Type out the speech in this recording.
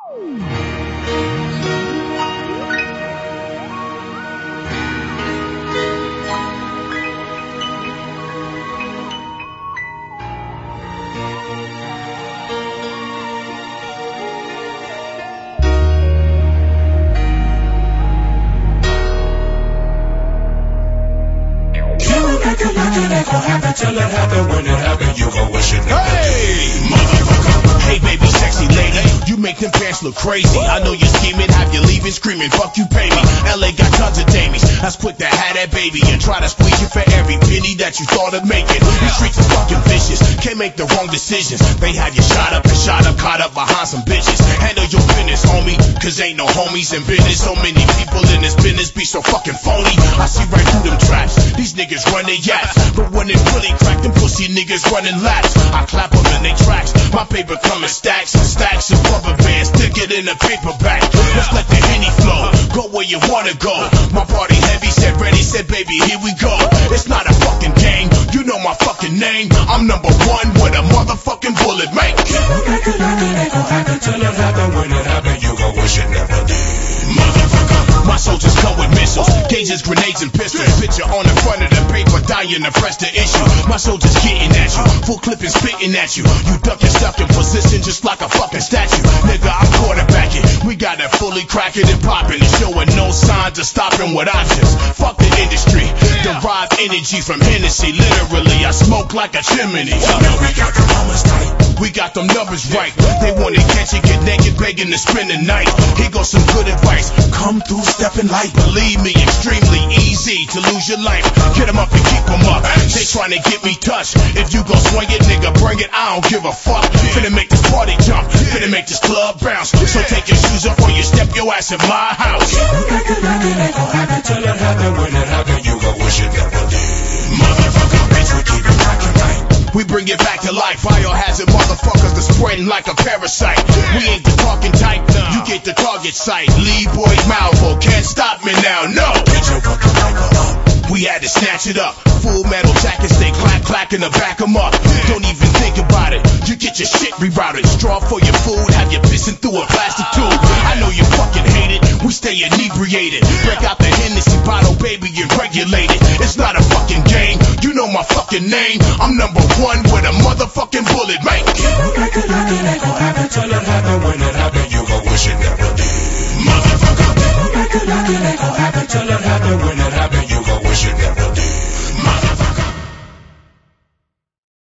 Till it happen, when it happen, you gon' wish it never did. Motherfucker. Hey baby, sexy lady, you make them pants look crazy. I know you're scheming, have you leaving, screaming, fuck you, pay me. LA got tons of damies, that's quick to have that baby and try to squeeze you for every penny that you thought of making. The streets are fucking vicious, can't make the wrong decisions. They have you shot up, caught up behind some bitches. Handle your business, homie, cause ain't no homies in business. So many people in this business be so fucking phony. I see right through them traps, these niggas run their yaps, but when it really crack, them pussy niggas running laps. I clap them in they tracks, my paper come in stacks and stacks of rubber bands, stick it in a paperback. Let's let the Henny flow, go where you wanna go. My party heavy, said ready, said baby, here we go. It's not a fucking game, you know my fucking name. I'm number one with a motherfucking bullet, make it. It gon' happen till it happen, when it happen, you gon' wish it never did. Motherfucker, my soldiers come with missiles, gauges, grenades, and pistols. Picture on the front of the paper, dying to press the issue. My soldiers getting at you, full clip and spitting at you. You ducking, stuck in position just like a fucking statue. Nigga, I'm quarterbacking, we got it fully cracking and popping and showing no signs of stopping with options. Fuck the industry, derive energy from Hennessy. Literally, I smoke like a chimney. Now we got the numbers tight, we got them numbers right. They wanna catch you, get naked, begging to spend the night. Here goes some good advice, come through stepping light. Believe me, extremely easy to lose your life. Get them up and keep them up, they trying to get me touched. If you gon' swing it, nigga, bring it, I don't give a fuck. Finna make this party jump, finna make this club bounce. So take your shoes off or you step your ass in my house. It gon' happen till it happen, when it happen, you gon' wish it never did. Motherfucker, bitch, we keep it rockin' right. We bring it back to life. Biohazard motherfuckers are spreading like a parasite. We ain't the talking type, you get the target sight. Lee Boys Malvo, can't stop me now, no. Bitch, you fuck the Michael up, we had to snatch it up. Full metal jackets, they clack in the back 'em up. Don't even think about it, you get your shit rerouted. Straw for your food, have you pissing through a plastic tube. I know you fucking hate it, we stay inebriated. Break out the Hennessy bottle, baby, and regulate it. It's not a fucking game, you know my fucking name. I'm number one with a motherfucking